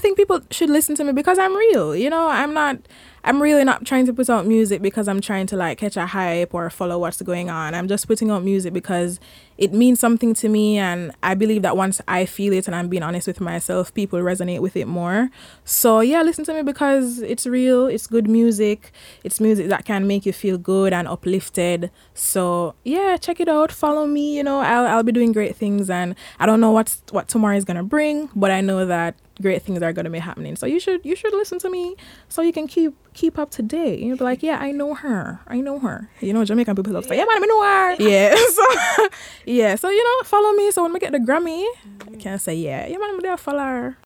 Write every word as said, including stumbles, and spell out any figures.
think people should listen to me because I'm real. You know, I'm not. I'm really not trying to put out music because I'm trying to like catch a hype or follow what's going on. I'm just putting out music because it means something to me, and I believe that once I feel it and I'm being honest with myself, people resonate with it more. So yeah, listen to me because it's real. It's good music. It's music that can make you feel good and uplifted. So yeah, check it out. Follow me. You know, I'll I'll be doing great things, and I don't know what's what tomorrow is gonna bring, but I know that great things are gonna be happening. So you should you should listen to me so you can keep keep up to date. You'll be like, yeah, I know her. I know her. You know, Jamaican people love to say, yeah, man, I know her. Yeah. So yeah. So you know, follow me. So when we get the Grammy, I can say, yeah, yeah, man, I'm there follow her.